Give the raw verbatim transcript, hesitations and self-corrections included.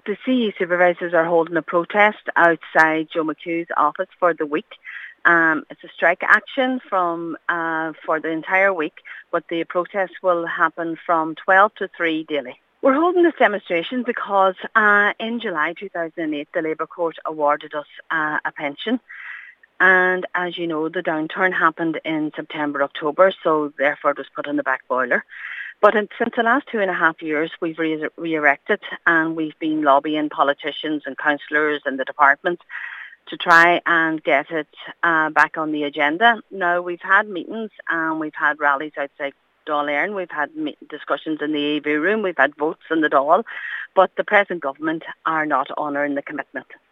The C E supervisors are holding a protest outside Joe McHugh's office for the week. Um, it's a strike action from uh, for the entire week, but the protest will happen from twelve to three daily. We're holding this demonstration because uh, in July two thousand eight, the Labour Court awarded us uh, a pension. And as you know, the downturn happened in September, October, so therefore it was put on the back boiler. But in, since the last two and a half years, we've re- re-erected and we've been lobbying politicians and councillors and the department to try and get it uh, back on the agenda. Now, we've had meetings and we've had rallies outside Dáil Éireann. We've had me- discussions in the A V room. We've had votes in the Dáil. But the present government are not honouring the commitment.